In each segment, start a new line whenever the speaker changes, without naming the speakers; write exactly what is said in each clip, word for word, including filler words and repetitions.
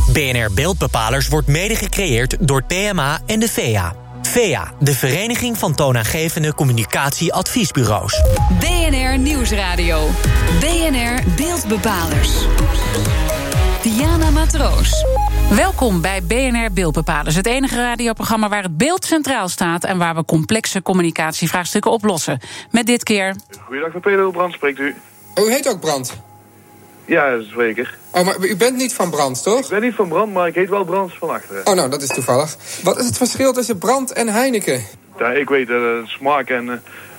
B N R Beeldbepalers wordt mede gecreëerd door P M A en de V E A. V E A, de Vereniging van Toonaangevende Communicatieadviesbureaus.
B N R Nieuwsradio. B N R Beeldbepalers. Diana Matroos.
Welkom bij B N R Beeldbepalers, het enige radioprogramma waar het beeld centraal staat en waar we complexe communicatievraagstukken oplossen. Met dit keer...
Goeiedag, met Pedro Brand spreekt u.
Oh, u heet ook Brand?
Ja, zeker.
Oh, maar u bent niet van Brand, toch?
Ik ben niet van Brand, maar ik heet wel Brands van achteren.
Oh, nou, dat is toevallig. Wat is het verschil tussen Brand en Heineken?
Ja, ik weet de uh, smaak en, uh,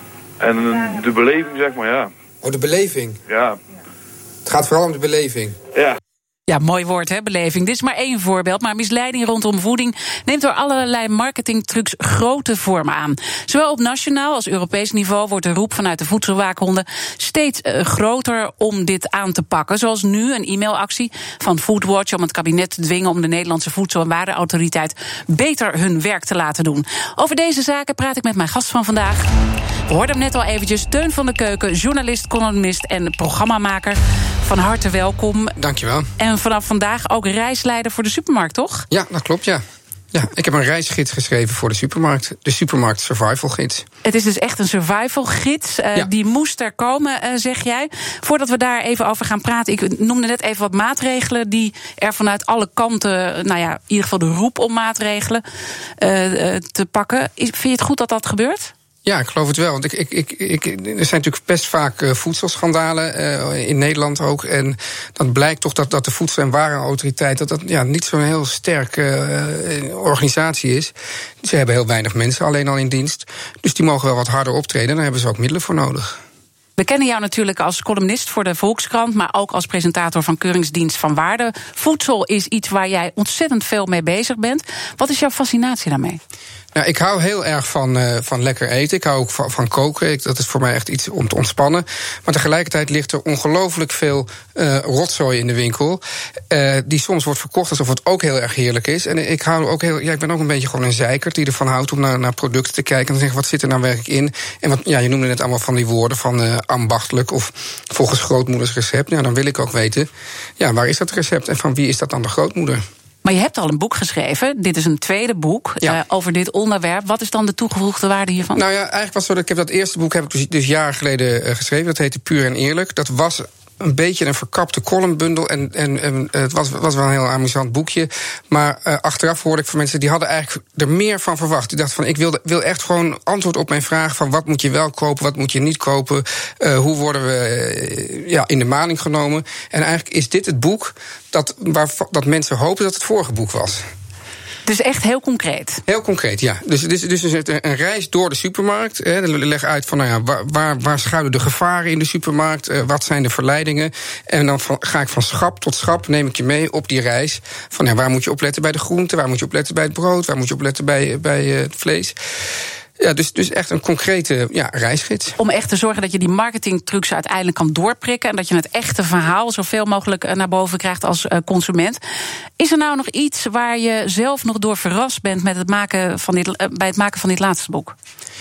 en uh, de beleving, zeg maar, ja.
Oh, de beleving?
Ja.
Het gaat vooral om de beleving?
Ja.
Ja, mooi woord, hè, beleving. Dit is maar één voorbeeld, maar misleiding rondom voeding neemt door allerlei marketingtrucs grote vormen aan. Zowel op nationaal als Europees niveau wordt de roep vanuit de voedselwaakhonden steeds uh, groter om dit aan te pakken. Zoals nu een e-mailactie van Foodwatch om het kabinet te dwingen om de Nederlandse Voedsel- en Warenautoriteit beter hun werk te laten doen. Over deze zaken praat ik met mijn gast van vandaag. We hoorden hem net al eventjes, Teun van de Keuken, journalist, columnist en programmamaker. Van harte welkom.
Dankjewel.
En vanaf vandaag ook reisleider voor de supermarkt, toch?
Ja, dat klopt, ja. Ja, ik heb een reisgids geschreven voor de supermarkt. De Supermarkt Survival Gids.
Het is dus echt een survival gids. Uh, ja. Die moest er komen, uh, zeg jij. Voordat we daar even over gaan praten. Ik noemde net even wat maatregelen die er vanuit alle kanten... nou ja, in ieder geval de roep om maatregelen uh, uh, te pakken. Is, vind je het goed dat dat gebeurt?
Ja, ik geloof het wel. Want ik, ik, ik, ik, er zijn natuurlijk best vaak uh, voedselschandalen, uh, in Nederland ook. En dan blijkt toch dat, dat de Voedsel- en Warenautoriteit... dat dat ja, niet zo'n heel sterke uh, organisatie is. Ze hebben heel weinig mensen alleen al in dienst. Dus die mogen wel wat harder optreden. En daar hebben ze ook middelen voor nodig.
We kennen jou natuurlijk als columnist voor de Volkskrant... maar ook als presentator van Keuringsdienst van Waarde. Voedsel is iets waar jij ontzettend veel mee bezig bent. Wat is jouw fascinatie daarmee?
Nou, ik hou heel erg van, uh, van lekker eten. Ik hou ook van, van koken. Ik, dat is voor mij echt iets om te ontspannen. Maar tegelijkertijd ligt er ongelooflijk veel uh, rotzooi in de winkel. Uh, die soms wordt verkocht alsof het ook heel erg heerlijk is. En ik hou ook heel. Ja, ik ben ook een beetje gewoon een zeikert die ervan houdt om naar, naar producten te kijken en te zeggen, wat zit er nou werkelijk in? En wat, ja, je noemde net allemaal van die woorden van uh, ambachtelijk of volgens grootmoeders recept. Nou, dan wil ik ook weten, ja, waar is dat recept en van wie is dat dan de grootmoeder?
Maar je hebt al een boek geschreven. Dit is een tweede boek
ja.
uh, over dit onderwerp. Wat is dan de toegevoegde waarde hiervan?
Nou ja, eigenlijk was het zo dat ik heb dat eerste boek heb ik dus, dus jaren geleden uh, geschreven. Dat heette Puur en Eerlijk. Dat was een beetje een verkapte columnbundel. En, en, en het was, was wel een heel amusant boekje. Maar uh, achteraf hoorde ik van mensen die hadden eigenlijk er meer van verwacht. Die dachten van, ik wil, wil echt gewoon antwoord op mijn vraag van wat moet je wel kopen, wat moet je niet kopen, uh, hoe worden we uh, ja, in de maling genomen. En eigenlijk is dit het boek dat, waar, dat mensen hopen dat het vorige boek was.
Dus echt heel concreet?
Heel concreet, ja. Dus, dus, dus een reis door de supermarkt. Hè, leg uit van, nou ja, waar, waar, waar schuilen de gevaren in de supermarkt? Uh, wat zijn de verleidingen? En dan van, ga ik van schap tot schap, neem ik je mee op die reis. Van, ja, waar moet je opletten bij de groenten? Waar moet je opletten bij het brood? Waar moet je opletten bij, bij uh, het vlees? Ja, dus, dus echt een concrete ja, reisgids.
Om echt te zorgen dat je die marketingtrucs uiteindelijk kan doorprikken en dat je het echte verhaal zoveel mogelijk naar boven krijgt als consument. Is er nou nog iets waar je zelf nog door verrast bent met het maken van dit, bij het maken van dit laatste boek?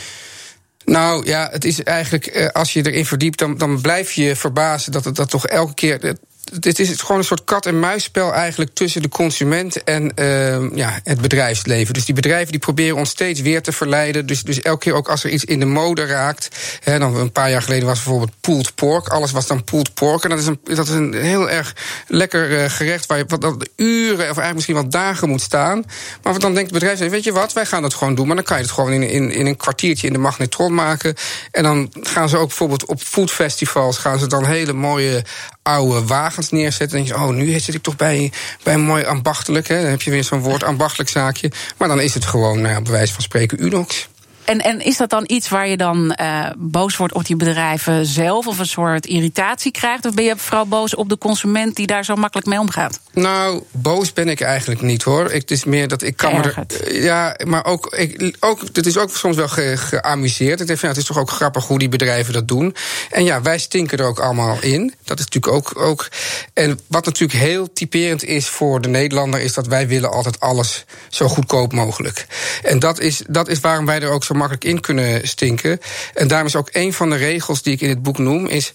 Nou ja, het is eigenlijk, als je erin verdiept, dan, dan blijf je verbazen dat het dat toch elke keer. Het is gewoon een soort kat-en-muisspel eigenlijk tussen de consument en uh, ja, het bedrijfsleven. Dus die bedrijven die proberen ons steeds weer te verleiden. Dus, dus elke keer ook als er iets in de mode raakt. Hè, dan een paar jaar geleden was bijvoorbeeld pulled pork. Alles was dan pulled pork. En dat is een, dat is een heel erg lekker uh, gerecht waar je wat, wat uren of eigenlijk misschien wel dagen moet staan. Maar dan denkt het bedrijf, weet je wat, wij gaan dat gewoon doen. Maar dan kan je het gewoon in, in, in een kwartiertje in de magnetron maken. En dan gaan ze ook bijvoorbeeld op foodfestivals gaan ze dan hele mooie oude wagens neerzetten. En denk je, oh, nu zit ik toch bij, bij een mooi ambachtelijk. Hè? Dan heb je weer zo'n woord, ambachtelijk zaakje. Maar dan is het gewoon, nou ja, bij wijze van spreken, Unox.
En, en is dat dan iets waar je dan uh, boos wordt op die bedrijven zelf, of een soort irritatie krijgt? Of ben je vooral boos op de consument die daar zo makkelijk mee omgaat?
Nou, boos ben ik eigenlijk niet, hoor. Ik, het is meer dat ik kan me er, ja, maar ook, ik, ook, het is ook soms wel ge, geamuseerd. Ik denk, ja, het is toch ook grappig hoe die bedrijven dat doen. En ja, wij stinken er ook allemaal in. Dat is natuurlijk ook, ook. En wat natuurlijk heel typerend is voor de Nederlander, is dat wij willen altijd alles zo goedkoop mogelijk. En dat is, dat is waarom wij er ook zo makkelijk in kunnen stinken. En daarom is ook een van de regels die ik in het boek noem, is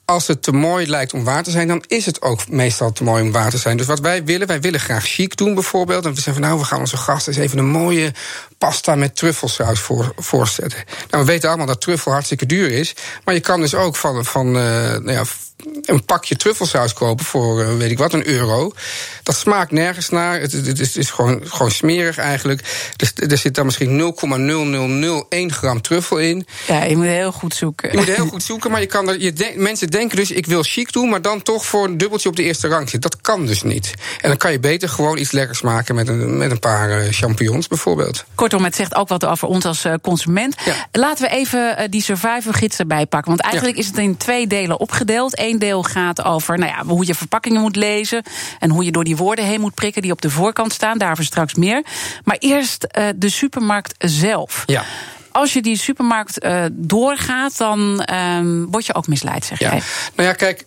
als het te mooi lijkt om waar te zijn, dan is het ook meestal te mooi om waar te zijn. Dus wat wij willen, wij willen graag chic doen bijvoorbeeld. En we zeggen van nou, we gaan onze gasten eens even een mooie pasta met truffelsaus voor, voorzetten. Nou, we weten allemaal dat truffel hartstikke duur is. Maar je kan dus ook van, van uh, nou ja, een pakje truffelsaus kopen voor, uh, weet ik wat, een euro. Dat smaakt nergens naar. Het, het, is, het is gewoon, gewoon smerig eigenlijk. Dus, er zit dan misschien nul komma nul nul nul één gram truffel in.
Ja, je moet heel goed zoeken.
Je moet heel goed zoeken, maar je kan er, je de, mensen denken dus, ik wil chic doen, maar dan toch voor een dubbeltje op de eerste rang zitten. Dat kan dus niet. En dan kan je beter gewoon iets lekkers maken met een, met een paar uh, champignons bijvoorbeeld.
Kortom, het zegt ook wat over ons als uh, consument. Ja. Laten we even uh, die survival gids erbij pakken. Want eigenlijk ja. is het in twee delen opgedeeld. Eén deel gaat over nou ja, hoe je verpakkingen moet lezen en hoe je door die woorden heen moet prikken die op de voorkant staan. Daarover straks meer. Maar eerst uh, de supermarkt zelf.
Ja.
Als je die supermarkt uh, doorgaat, dan uh, word je ook misleid, zeg
ja.
jij.
Nou ja, kijk,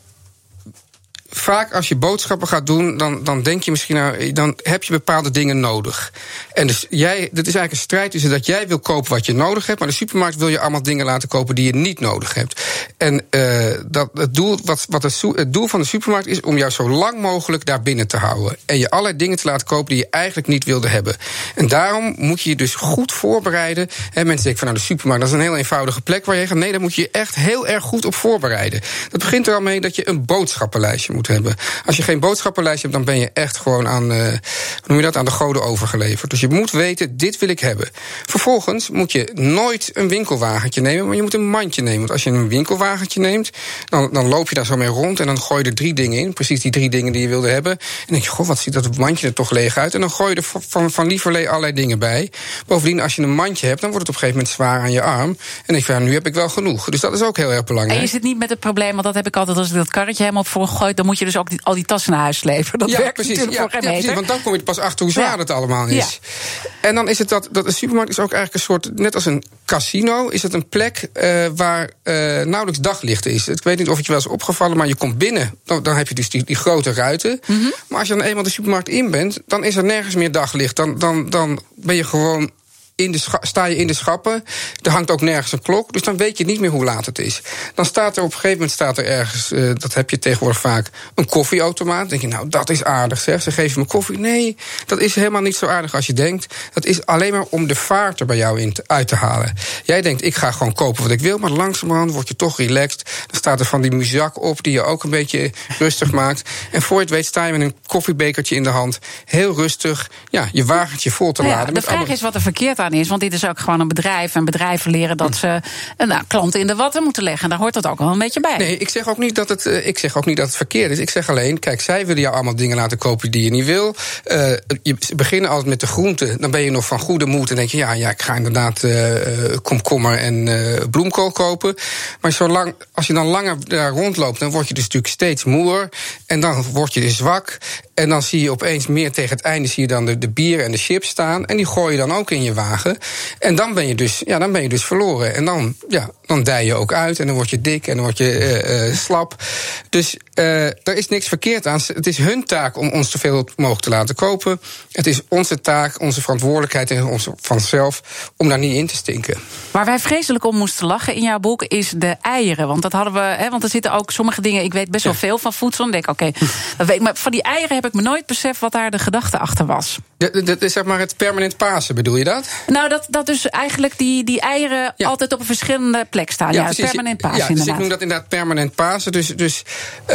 vaak als je boodschappen gaat doen, dan, dan denk je misschien, nou, dan heb je bepaalde dingen nodig. En dus jij, dat is eigenlijk een strijd tussen dat jij wil kopen wat je nodig hebt, maar de supermarkt wil je allemaal dingen laten kopen die je niet nodig hebt. En uh, dat, het, doel, wat, wat het, het doel van de supermarkt is om jou zo lang mogelijk daar binnen te houden. En je allerlei dingen te laten kopen die je eigenlijk niet wilde hebben. En daarom moet je je dus goed voorbereiden. En mensen denken van nou, de supermarkt, dat is een heel eenvoudige plek waar je gaat. Nee, daar moet je je echt heel erg goed op voorbereiden. Dat begint er al mee dat je een boodschappenlijstje moet hebben. Als je geen boodschappenlijstje hebt, dan ben je echt gewoon aan, uh, hoe noem je dat, aan de goden overgeleverd. Dus je moet weten, dit wil ik hebben. Vervolgens moet je nooit een winkelwagentje nemen, maar je moet een mandje nemen. Want als je een winkelwagentje neemt, dan, dan loop je daar zo mee rond en dan gooi je er drie dingen in. Precies die drie dingen die je wilde hebben. En dan denk je, goh, wat ziet dat mandje er toch leeg uit? En dan gooi je er van, van lieverlee allerlei dingen bij. Bovendien, als je een mandje hebt, dan wordt het op een gegeven moment zwaar aan je arm. En dan denk je, ja, nu heb ik wel genoeg. Dus dat is ook heel erg belangrijk.
En je zit niet met het probleem, want dat heb ik altijd als ik dat karretje helemaal voor gooi, dan moet je dus ook die, al die tassen naar huis slepen. Dat
ja,
werkt
precies.
natuurlijk
Ja,
voor geen
ja,
meter.
precies, want dan kom je pas achter hoe zwaar
ja.
het allemaal is. Ja. En dan is het dat, dat een supermarkt is ook eigenlijk een soort, net als een casino, is het een plek uh, waar uh, nauwelijks daglicht is. Ik weet niet of het je wel is opgevallen, maar je komt binnen, dan, dan heb je dus die, die grote ruiten. Mm-hmm. Maar als je dan eenmaal de supermarkt in bent, dan is er nergens meer daglicht. Dan, dan, dan ben je gewoon In de scha- sta je in de schappen, er hangt ook nergens een klok, dus dan weet je niet meer hoe laat het is. Dan staat er op een gegeven moment staat er ergens, uh, dat heb je tegenwoordig vaak, een koffieautomaat. Dan denk je, nou, dat is aardig, zeg. Ze geven me koffie. Nee, dat is helemaal niet zo aardig als je denkt. Dat is alleen maar om de vaart er bij jou in te, uit te halen. Jij denkt, ik ga gewoon kopen wat ik wil, maar langzamerhand word je toch relaxed. Dan staat er van die muzak op die je ook een beetje rustig maakt. En voor je het weet sta je met een koffiebekertje in de hand, heel rustig, ja, je wagentje vol te
nou ja,
laden.
De vraag allemaal is wat er verkeerd aan is, want dit is ook gewoon een bedrijf. En bedrijven leren dat ze nou, klanten in de watten moeten leggen. En daar hoort dat ook wel een beetje bij.
Nee, ik zeg ook niet dat het, uh, ik zeg ook niet dat het verkeerd is. Ik zeg alleen, kijk, zij willen jou allemaal dingen laten kopen die je niet wil. Uh, je beginnen altijd met de groenten. Dan ben je nog van goede moed en denk je, ja, ja ik ga inderdaad uh, komkommer en uh, bloemkool kopen. Maar zolang, als je dan langer daar rondloopt, dan word je dus natuurlijk steeds moer. En dan word je dus zwak. En dan zie je opeens meer tegen het einde zie je dan de, de bieren en de chips staan. En die gooi je dan ook in je wagen. En dan ben je dus, ja, dan ben je dus verloren. En dan, ja, dan dij je ook uit en dan word je dik en dan word je uh, uh, slap. Dus uh, er is niks verkeerd aan. Het is hun taak om ons zoveel mogelijk te laten kopen. Het is onze taak, onze verantwoordelijkheid en onze vanzelf om daar niet in te stinken.
Waar wij vreselijk om moesten lachen in jouw boek is de eieren. Want dat hadden we, hè, want er zitten ook sommige dingen, ik weet best wel ja. veel van voedsel. En denk, oké, okay, dat weet ik. Maar van die eieren heb ik me nooit beseft wat daar de gedachte achter was.
Dat, dat is zeg maar het permanent pasen, bedoel je dat?
Nou, dat, dat dus eigenlijk die, die eieren ja. altijd op een verschillende plek staan. Ja, ja precies. Permanent pasen, ja,
dus ik noem dat inderdaad permanent pasen. Dus, dus uh,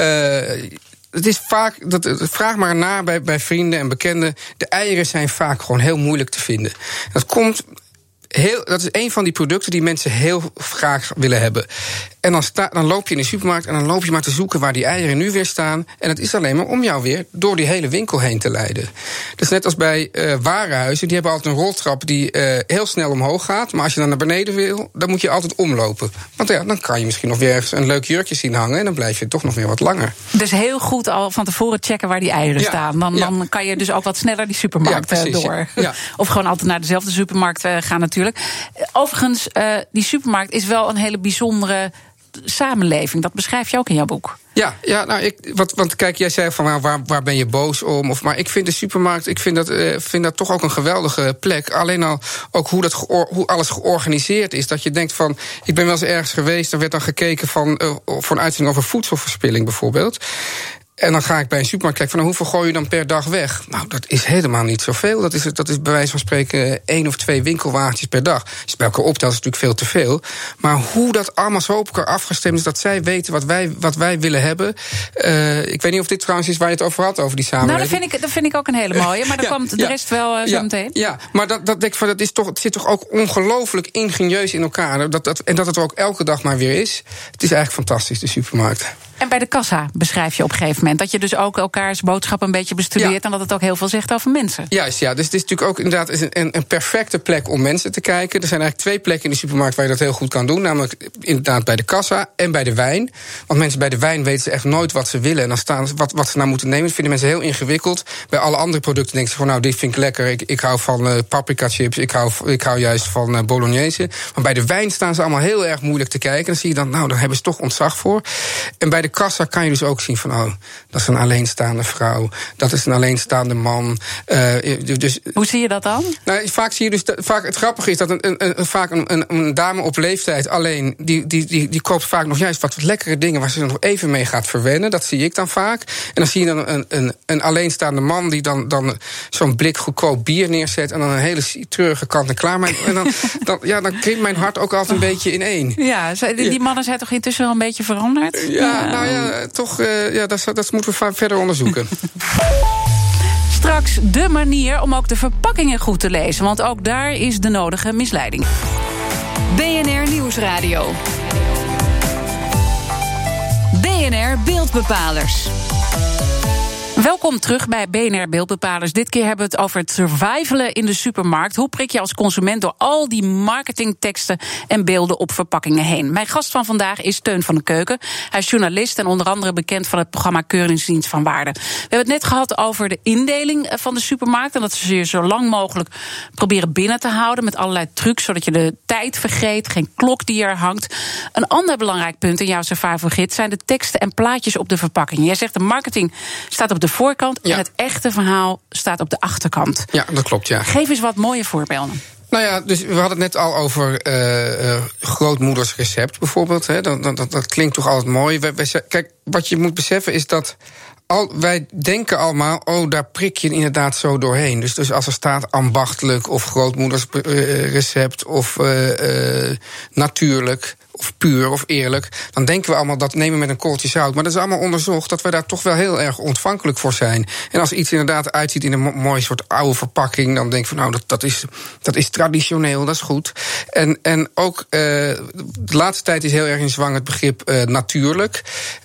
het is vaak, dat, vraag maar na bij, bij vrienden en bekenden. De eieren zijn vaak gewoon heel moeilijk te vinden. Dat komt heel, dat is een van die producten die mensen heel graag willen hebben. En dan, sta, dan loop je in de supermarkt en dan loop je maar te zoeken waar die eieren nu weer staan. En het is alleen maar om jou weer door die hele winkel heen te leiden. Dus net als bij uh, warenhuizen, die hebben altijd een roltrap die uh, heel snel omhoog gaat. Maar als je dan naar beneden wil, dan moet je altijd omlopen. Want ja, dan kan je misschien nog weer ergens een leuk jurkje zien hangen en dan blijf je toch nog weer wat langer.
Dus heel goed al van tevoren checken waar die eieren
ja,
staan. Dan, ja. dan kan je dus ook wat sneller die supermarkt ja, precies, door. Ja. Of gewoon altijd naar dezelfde supermarkt uh, gaan natuurlijk. Overigens, uh, die supermarkt is wel een hele bijzondere samenleving. Dat beschrijf je ook in jouw boek.
Ja, ja nou, ik, wat, want kijk, jij zei van nou, waar, waar ben je boos om? Of, maar ik vind de supermarkt, ik vind dat, uh, vind dat toch ook een geweldige plek. Alleen al ook hoe, dat geor, hoe alles georganiseerd is. Dat je denkt van, ik ben wel eens ergens geweest, er werd dan gekeken van, uh, voor een uitzending over voedselverspilling bijvoorbeeld. En dan ga ik bij een supermarkt kijken van nou, hoeveel gooi je dan per dag weg? Nou, dat is helemaal niet zoveel. Dat is, dat is bij wijze van spreken één of twee winkelwagentjes per dag. Als je bij elkaar optelt is natuurlijk veel te veel. Maar hoe dat allemaal zo op elkaar afgestemd is, dat zij weten wat wij, wat wij willen hebben. Uh, ik weet niet of dit trouwens is waar je het over had, over die samenleving.
Nou, dat vind ik, dat vind ik ook een hele mooie. Maar dan
ja,
komt de
ja,
rest wel uh, zo
ja,
meteen.
Ja, maar dat, dat, denk ik van, dat is toch, het zit toch ook ongelooflijk ingenieus in elkaar. Dat, dat, en dat het er ook elke dag maar weer is. Het is eigenlijk fantastisch, de supermarkt.
En bij de kassa beschrijf je op een gegeven moment dat je dus ook elkaars boodschappen een beetje bestudeert, ja. En dat het ook heel veel zegt over mensen.
Juist, ja. Dus het is natuurlijk ook inderdaad een, een, een perfecte plek om mensen te kijken. Er zijn eigenlijk twee plekken in de supermarkt waar je dat heel goed kan doen. Namelijk inderdaad bij de kassa en bij de wijn. Want mensen bij de wijn weten ze echt nooit wat ze willen. En dan staan ze wat, wat ze nou moeten nemen. Dat vinden mensen heel ingewikkeld. Bij alle andere producten denken ze van nou, dit vind ik lekker. Ik, ik hou van uh, paprika chips. Ik hou, ik hou juist van uh, bolognese. Maar bij de wijn staan ze allemaal heel erg moeilijk te kijken. Dan zie je dan, nou, daar hebben ze toch ontzag voor. En bij de kassa kan je dus ook zien van, oh, dat is een alleenstaande vrouw. Dat is een alleenstaande man. Uh, dus,
Hoe zie je dat dan?
Nou, vaak zie je dus, dat, vaak, het grappige is dat een, een, een, vaak een, een, een dame op leeftijd alleen, die, die, die, die koopt vaak nog juist wat, wat lekkere dingen waar ze nog even mee gaat verwennen. Dat zie ik dan vaak. En dan zie je dan een, een, een alleenstaande man die dan, dan zo'n blik goedkoop bier neerzet en dan een hele treurige kant en klaar. Maar, en dan, dan, ja, dan krimpt mijn hart ook altijd een oh. beetje in één.
Ja, die ja. mannen zijn toch intussen wel een beetje veranderd?
Ja, ja. nou ja, toch, uh, ja, dat, dat moeten we verder onderzoeken.
Straks de manier om ook de verpakkingen goed te lezen, want ook daar is de nodige misleiding.
B N R Nieuwsradio. B N R Beeldbepalers.
Welkom terug bij B N R Beeldbepalers. Dit keer hebben we het over het survivalen in de supermarkt. Hoe prik je als consument door al die marketingteksten en beelden op verpakkingen heen? Mijn gast van vandaag is Teun van den Keuken. Hij is journalist en onder andere bekend van het programma Keuringsdienst van Waarde. We hebben het net gehad over de indeling van de supermarkt en dat ze je zo lang mogelijk proberen binnen te houden met allerlei trucs, zodat je de tijd vergeet, geen klok die er hangt. Een ander belangrijk punt in jouw survival gids zijn de teksten en plaatjes op de verpakking. Jij zegt de marketing staat op de voorkant ja. en het echte verhaal staat op de achterkant.
Ja, dat klopt, ja.
Geef eens wat mooie voorbeelden.
Nou ja, dus we hadden het net al over uh, uh, grootmoeders recept bijvoorbeeld. Hè. Dat, dat, dat klinkt toch altijd mooi. We, we, kijk, wat je moet beseffen is dat Al, wij denken allemaal, oh, daar prik je inderdaad zo doorheen. Dus, dus als er staat ambachtelijk of grootmoeders uh, recept of uh, uh, natuurlijk of puur of eerlijk, dan denken we allemaal dat nemen we met een korreltje zout. Maar dat is allemaal onderzocht dat we daar toch wel heel erg ontvankelijk voor zijn. En als iets inderdaad uitziet in een mo- mooi soort oude verpakking, dan denk ik van nou, dat, dat, is, dat is traditioneel, dat is goed. En, en ook uh, de laatste tijd is heel erg in zwang het begrip uh, natuurlijk.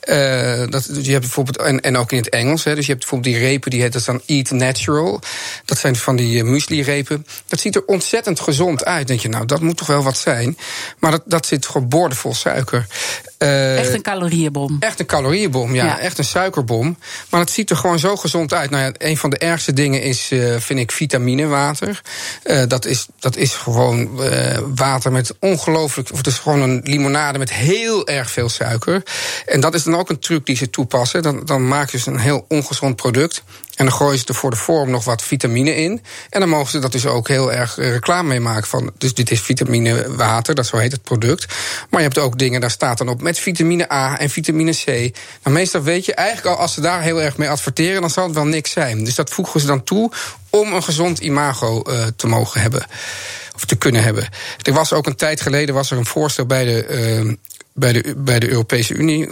Uh, dat, je hebt bijvoorbeeld, en, en ook in het Engels, hè, dus je hebt bijvoorbeeld die repen, die heet dat dan Eat Natural. Dat zijn van die uh, muesli-repen. Dat ziet er ontzettend gezond uit. Denk je, nou, dat moet toch wel wat zijn. Maar dat, dat zit gewoon boordevol suiker. Uh,
echt een calorieënbom.
Echt een calorieënbom, ja, ja. Echt een suikerbom. Maar het ziet er gewoon zo gezond uit. Nou ja, een van de ergste dingen is, uh, vind ik, vitaminewater. Uh, dat, is, dat is gewoon uh, water met ongelooflijk, of het is gewoon een limonade met heel erg veel suiker. En dat is dan ook een truc die ze toepassen. Dan, dan maken ze een heel ongezond product. En dan gooien ze er voor de vorm nog wat vitamine in. En dan mogen ze dat dus ook heel erg reclame mee maken. Van, dus dit is vitaminewater, dat zo heet het product. Maar je hebt ook dingen, daar staat dan op met vitamine A en vitamine C. Nou, meestal weet je eigenlijk al, als ze daar heel erg mee adverteren, dan zal het wel niks zijn. Dus dat voegen ze dan toe om een gezond imago uh, te mogen hebben. Of te kunnen hebben. Er was ook een tijd geleden was er een voorstel bij de, uh, bij de, bij de Europese Unie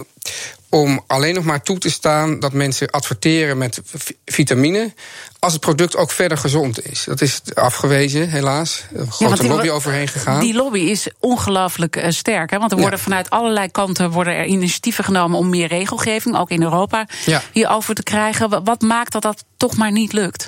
om alleen nog maar toe te staan dat mensen adverteren met vitamine als het product ook verder gezond is. Dat is afgewezen, helaas. Er is een grote ja, lobby die, overheen gegaan.
Die lobby is ongelooflijk uh, sterk. Hè? Want er worden ja. vanuit allerlei kanten worden er initiatieven genomen om meer regelgeving, ook in Europa, ja. hierover te krijgen. Wat maakt dat dat toch maar niet lukt?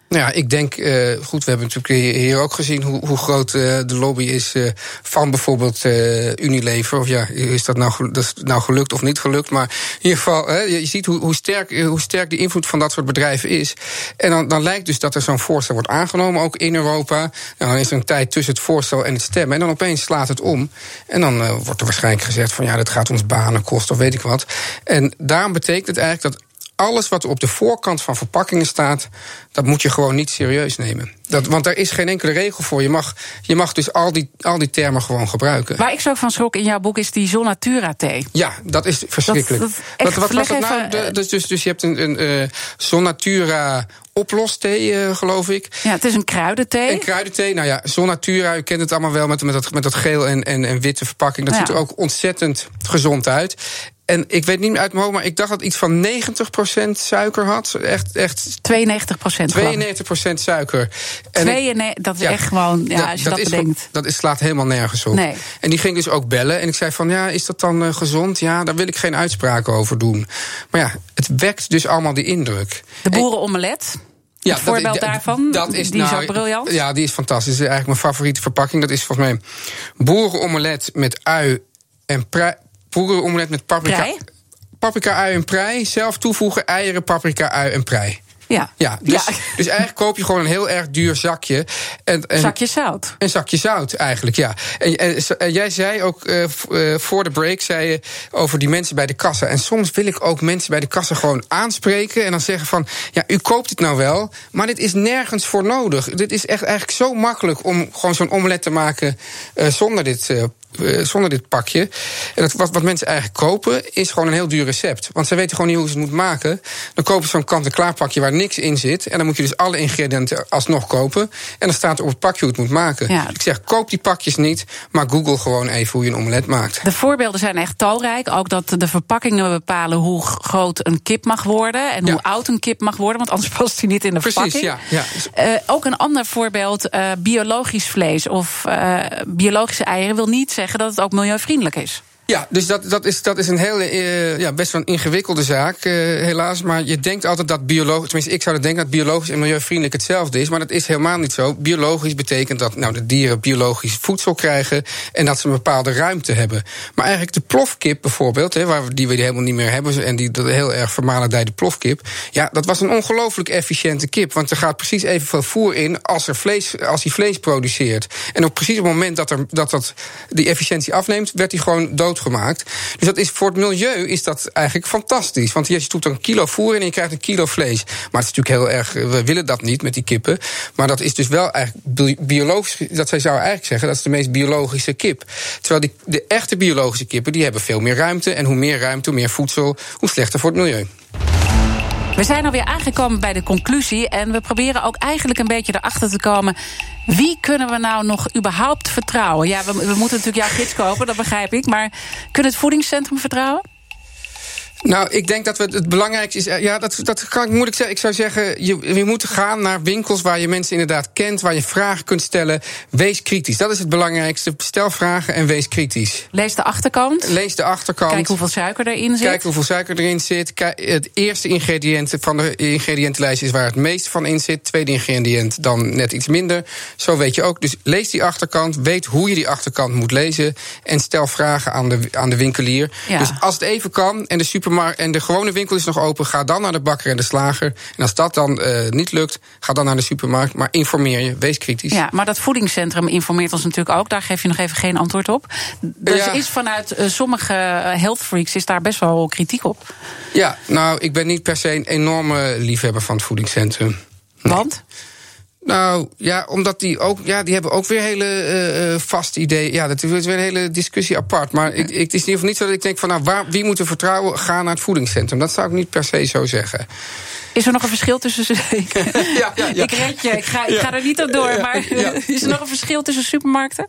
Nou ja, ik denk, uh, goed, we hebben natuurlijk hier ook gezien hoe, hoe groot uh, de lobby is uh, van bijvoorbeeld uh, Unilever. Of ja, is dat nou, dat is nou gelukt of niet gelukt? Maar in ieder geval, hè, je ziet hoe, hoe, sterk, hoe sterk de invloed van dat soort bedrijven is. En dan, dan lijkt dus dat er zo'n voorstel wordt aangenomen, ook in Europa. En dan is er een tijd tussen het voorstel en het stemmen. En dan opeens slaat het om. En dan uh, wordt er waarschijnlijk gezegd van ja, dat gaat ons banen kosten of weet ik wat. En daarom betekent het eigenlijk dat alles wat op de voorkant van verpakkingen staat, dat moet je gewoon niet serieus nemen. Dat, want daar is geen enkele regel voor. Je mag, je mag dus al die, al die termen gewoon gebruiken.
Waar ik zo van schrok in jouw boek is die Zonatura-thee.
Ja, dat is verschrikkelijk. Dat, dat echt, wat was dat nou? De, dus, dus, dus je hebt een, een uh, Zonatura oplosthee, uh, geloof ik.
Ja, het is een kruidenthee.
Een kruidenthee, nou ja, Zonatura, u kent het allemaal wel met, met, dat, met dat geel en, en, en witte verpakking. Dat ja. ziet er ook ontzettend gezond uit. En ik weet niet meer uit mijn hoofd, maar ik dacht dat het iets van negentig procent suiker had. Echt, echt
tweeënnegentig procent.
tweeënnegentig procent suiker. En
tweeënnegentig, dat is ja, echt gewoon, ja, dat, als je dat, dat bedenkt.
Is, dat is, slaat helemaal nergens op.
Nee.
En die ging dus ook bellen. En ik zei van, ja, is dat dan uh, gezond? Ja, daar wil ik geen uitspraken over doen. Maar ja, het wekt dus allemaal die indruk.
De boerenomelet? Ja, het voorbeeld
dat,
daarvan,
dat is,
die
nou,
is ook briljant.
Ja, die is fantastisch. Dat is eigenlijk mijn favoriete verpakking. Dat is volgens mij boerenomelet met ui en prei. Boerenomelet met paprika. Prei? Paprika, ui en prei. Zelf toevoegen eieren, paprika, ui en prei.
Ja.
Ja, dus, ja. dus eigenlijk koop je gewoon een heel erg duur zakje. En, en,
zakje zout.
Een zakje zout, eigenlijk, ja. En, en, en jij zei ook, uh, uh, voor de break, zei je over die mensen bij de kassa. En soms wil ik ook mensen bij de kassa gewoon aanspreken en dan zeggen van, ja, u koopt het nou wel, maar dit is nergens voor nodig. Dit is echt eigenlijk zo makkelijk om gewoon zo'n omelet te maken uh, zonder dit uh, Uh, zonder dit pakje. En dat, wat, wat mensen eigenlijk kopen, is gewoon een heel duur recept. Want ze weten gewoon niet hoe ze het moeten maken. Dan kopen ze zo'n kant-en-klaar pakje waar niks in zit. En dan moet je dus alle ingrediënten alsnog kopen. En dan staat er op het pakje hoe het moet maken. Ja. Dus ik zeg, koop die pakjes niet, maar Google gewoon even hoe je een omelet maakt.
De voorbeelden zijn echt talrijk. Ook dat de verpakkingen bepalen hoe groot een kip mag worden. En ja. hoe oud een kip mag worden. Want anders past hij niet in de
Precies,
verpakking.
Ja, ja.
Uh, ook een ander voorbeeld, uh, biologisch vlees of uh, biologische eieren wil niet zeggen dat het ook milieuvriendelijk is.
Ja, dus dat, dat, is, dat is een hele, uh, ja, best wel een ingewikkelde zaak, uh, helaas. Maar je denkt altijd dat biologisch, tenminste ik zou dat denken dat biologisch en milieuvriendelijk hetzelfde is. Maar dat is helemaal niet zo. Biologisch betekent dat nou, de dieren biologisch voedsel krijgen en dat ze een bepaalde ruimte hebben. Maar eigenlijk de plofkip bijvoorbeeld, hè, waar we, die we helemaal niet meer hebben, en die dat heel erg vermalendijde plofkip, ja, dat was een ongelooflijk efficiënte kip. Want er gaat precies evenveel voer in als, er vlees, als hij vlees produceert. En op precies het moment dat, er, dat, dat die efficiëntie afneemt, werd hij gewoon dood gemaakt. Dus dat is, voor het milieu is dat eigenlijk fantastisch. Want je stopt er een kilo voer in en je krijgt een kilo vlees. Maar het is natuurlijk heel erg, we willen dat niet met die kippen. Maar dat is dus wel eigenlijk biologisch, dat zij zou eigenlijk zeggen, dat is de meest biologische kip. Terwijl die, de echte biologische kippen, die hebben veel meer ruimte. En hoe meer ruimte, hoe meer voedsel, hoe slechter voor het milieu.
We zijn alweer aangekomen bij de conclusie. En we proberen ook eigenlijk een beetje erachter te komen, wie kunnen we nou nog überhaupt vertrouwen? Ja, we, we moeten natuurlijk jouw gids kopen, dat begrijp ik. Maar kunnen het voedingscentrum vertrouwen?
Nou, ik denk dat we het, het belangrijkste is. Ja, dat, dat kan ik moeilijk zeggen. Ik zou zeggen, je, je moet gaan naar winkels waar je mensen inderdaad kent, waar je vragen kunt stellen. Wees kritisch. Dat is het belangrijkste. Stel vragen en wees kritisch.
Lees de achterkant.
Lees de achterkant.
Kijk hoeveel suiker erin zit.
Kijk hoeveel suiker erin zit. Kijk, het eerste ingrediënt van de ingrediëntenlijst is waar het meest van in zit. Tweede ingrediënt dan net iets minder. Zo weet je ook. Dus lees die achterkant. Weet hoe je die achterkant moet lezen. En stel vragen aan de, aan de winkelier. Ja. Dus als het even kan en de supermarkt en de gewone winkel is nog open, ga dan naar de bakker en de slager. En als dat dan uh, niet lukt, ga dan naar de supermarkt. Maar informeer je, wees kritisch.
Ja, maar dat voedingscentrum informeert ons natuurlijk ook. Daar geef je nog even geen antwoord op. Dus ja. is vanuit uh, sommige health freaks is daar best wel kritiek op.
Ja, nou, ik ben niet per se een enorme liefhebber van het voedingscentrum. Nee.
Want?
Nou, ja, omdat die ook, ja, die hebben ook weer hele uh, vaste ideeën. Ja, dat is weer een hele discussie apart. Maar ik, ik, het is in ieder geval niet zo dat ik denk van, nou, waar, wie moet er vertrouwen? Ga naar het voedingscentrum. Dat zou ik niet per se zo zeggen.
Is er nog een verschil tussen... ik,
ja, ja, ja.
ik red je, ik ga, ik ga er niet op door. Maar ja. is er nog een verschil tussen supermarkten?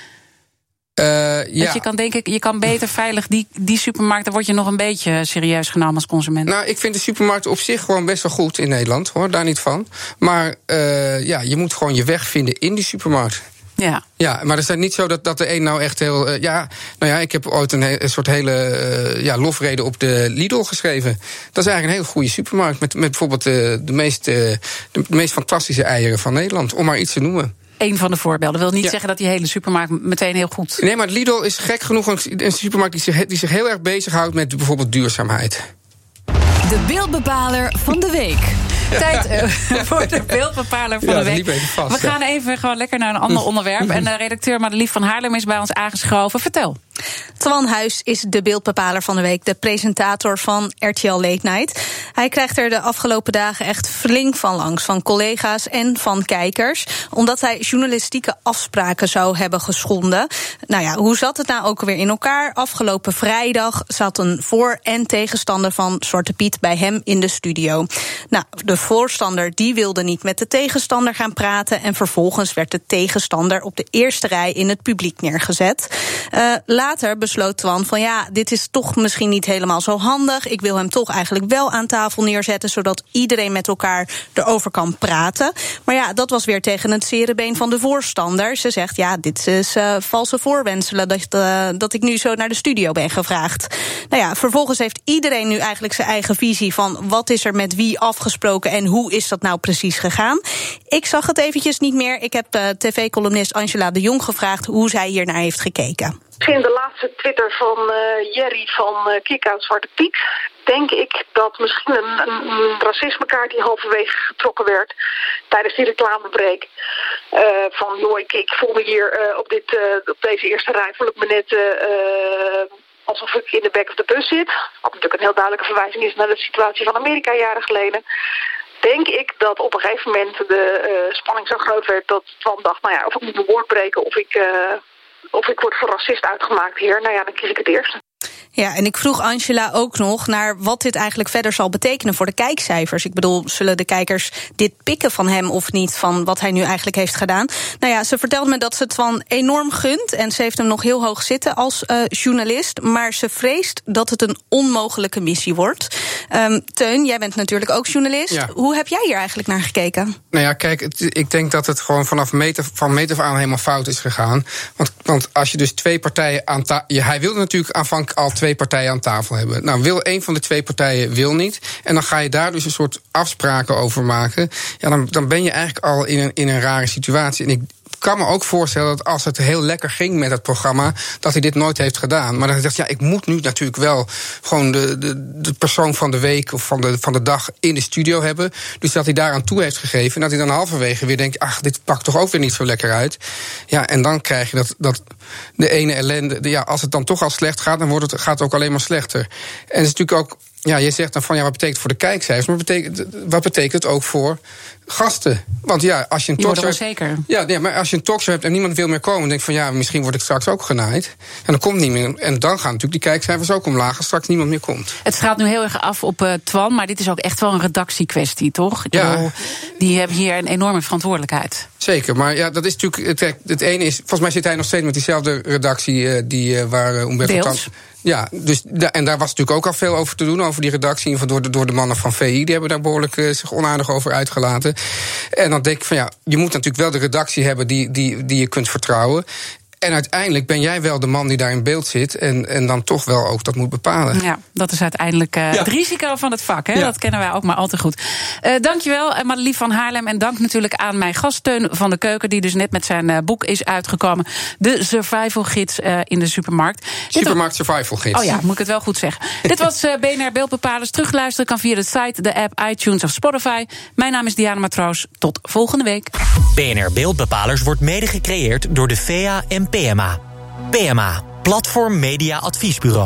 Uh, ja.
Dat je kan denken, je kan beter veilig die, die supermarkt, dan word je nog een beetje serieus genomen als consument.
Nou, ik vind de supermarkt op zich gewoon best wel goed in Nederland, hoor, daar niet van. Maar uh, ja, je moet gewoon je weg vinden in die supermarkt.
Ja.
Ja, maar het is niet zo dat, dat de een nou echt heel... Uh, ja, nou ja, ik heb ooit een, he- een soort hele uh, ja, lofrede op de Lidl geschreven. Dat is eigenlijk een hele goede supermarkt. Met, met bijvoorbeeld uh, de, meest, uh, de meest fantastische eieren van Nederland. Om maar iets te noemen.
Een van de voorbeelden. Wil niet
ja.
zeggen dat die hele supermarkt meteen heel goed...
Nee, maar Lidl is gek genoeg een, een supermarkt die zich, die zich heel erg bezighoudt met bijvoorbeeld duurzaamheid.
De beeldbepaler van de week.
Tijd uh, voor de beeldbepaler van
ja,
de week.
liep even vast,
We gaan
ja.
even gewoon lekker naar een ander onderwerp. En de redacteur Madelief van Haarlem is bij ons aangeschoven. Vertel.
Twan Huis is de beeldbepaler van de week, de presentator van R T L Late Night. Hij krijgt er de afgelopen dagen echt flink van langs, van collega's en van kijkers, omdat hij journalistieke afspraken zou hebben geschonden. Nou ja, hoe zat het nou ook alweer in elkaar? Afgelopen vrijdag zat een voor- en tegenstander van Zwarte Piet bij hem in de studio. Nou, de voorstander die wilde niet met de tegenstander gaan praten en vervolgens werd de tegenstander op de eerste rij in het publiek neergezet. Uh, Later besloot Twan van ja, dit is toch misschien niet helemaal zo handig. Ik wil hem toch eigenlijk wel aan tafel neerzetten, zodat iedereen met elkaar erover kan praten. Maar ja, dat was weer tegen het zere been van de voorstander. Ze zegt ja, dit is uh, valse voorwendselen dat, uh, dat ik nu zo naar de studio ben gevraagd. Nou ja, vervolgens heeft iedereen nu eigenlijk zijn eigen visie van wat is er met wie afgesproken en hoe is dat nou precies gegaan. Ik zag het eventjes niet meer. Ik heb uh, tv-columnist Angela de Jong gevraagd hoe zij hiernaar heeft gekeken.
Misschien de laatste Twitter van uh, Jerry van uh, Kick-Out Zwarte Piet, denk ik dat misschien een, een, een racismekaart die halverwege getrokken werd tijdens die reclamebreak. Uh, van joh, ik, ik voel me hier uh, op, dit, uh, op deze eerste rij voel ik me net uh, alsof ik in de back of the bus zit. Wat natuurlijk een heel duidelijke verwijzing is naar de situatie van Amerika jaren geleden. Denk ik dat op een gegeven moment de uh, spanning zo groot werd dat Twan dacht, nou ja, of ik moet mijn woord breken of ik... Uh, Of ik word voor racist uitgemaakt hier, nou ja, dan kies ik het eerste.
Ja, en ik vroeg Angela ook nog naar wat dit eigenlijk verder zal betekenen voor de kijkcijfers. Ik bedoel, zullen de kijkers dit pikken van hem of niet, van wat hij nu eigenlijk heeft gedaan? Nou ja, ze vertelde me dat ze het van enorm gunt en ze heeft hem nog heel hoog zitten als uh, journalist, maar ze vreest dat het een onmogelijke missie wordt. Um, Teun, jij bent natuurlijk ook journalist.
Ja.
Hoe heb jij hier eigenlijk naar gekeken?
Nou ja, kijk, het, ik denk dat het gewoon vanaf meter, van meter af aan helemaal fout is gegaan. Want, want als je dus twee partijen aan tafel... Ja, hij wilde natuurlijk aanvankelijk al twee partijen aan tafel hebben. Nou, wil een van de twee partijen wil niet. En dan ga je daar dus een soort afspraken over maken. Ja, dan, dan ben je eigenlijk al in een, in een rare situatie. En ik kan me ook voorstellen dat als het heel lekker ging met het programma, dat hij dit nooit heeft gedaan. Maar dan dacht ja, ik moet nu natuurlijk wel gewoon de, de, de persoon van de week of van de, van de dag in de studio hebben. Dus dat hij daaraan toe heeft gegeven. En dat hij dan halverwege weer denkt, ach, dit pakt toch ook weer niet zo lekker uit. Ja, en dan krijg je dat, dat de ene ellende, de, ja, als het dan toch al slecht gaat, dan wordt het, gaat het ook alleen maar slechter. En het is natuurlijk ook, ja, je zegt dan van ja, wat betekent het voor de kijkcijfers? Maar betekent, wat betekent het ook voor gasten? Want ja, als je een talkshow hebt,
zeker.
Ja, ja, maar als je een talkshow hebt en niemand wil meer komen, dan denk je van ja, misschien word ik straks ook genaaid. En dan komt niet meer. En dan gaan natuurlijk die kijkcijfers ook omlaag als straks niemand meer komt.
Het gaat nu heel erg af op uh, Twan, maar dit is ook echt wel een redactiekwestie, toch? Ik
Ja.
bedoel, die hebben hier een enorme verantwoordelijkheid.
Zeker, maar ja, dat is natuurlijk. Het, het ene is, volgens mij zit hij nog steeds met diezelfde redactie uh, die uh, waar uh, Umberto
Deels.
Tan. Ja, dus da, en daar was natuurlijk ook al veel over te doen, over die redactie. En van door, de, door de mannen van V I, die hebben daar behoorlijk uh, zich onaardig over uitgelaten. En dan denk ik van ja, je moet natuurlijk wel de redactie hebben die, die, die je kunt vertrouwen. En uiteindelijk ben jij wel de man die daar in beeld zit en, en dan toch wel ook dat moet bepalen.
Ja, dat is uiteindelijk uh,
Ja.
het risico van het vak. Hè?
Ja.
Dat kennen wij ook maar al te goed. Uh, dankjewel, uh, Madelief van Haarlem. En dank natuurlijk aan mijn gast Teun van de Keuken, die dus net met zijn uh, boek is uitgekomen. De Survival Gids uh, in de supermarkt.
Supermarkt Survival Gids.
Oh ja, moet ik het wel goed zeggen. Dit was uh, B N R Beeldbepalers. Terugluisteren kan via de site, de app, iTunes of Spotify. Mijn naam is Diana Matroos. Tot volgende week.
B N R Beeldbepalers wordt mede gecreëerd door de V E A en P M A. P M A, Platform Media Adviesbureau.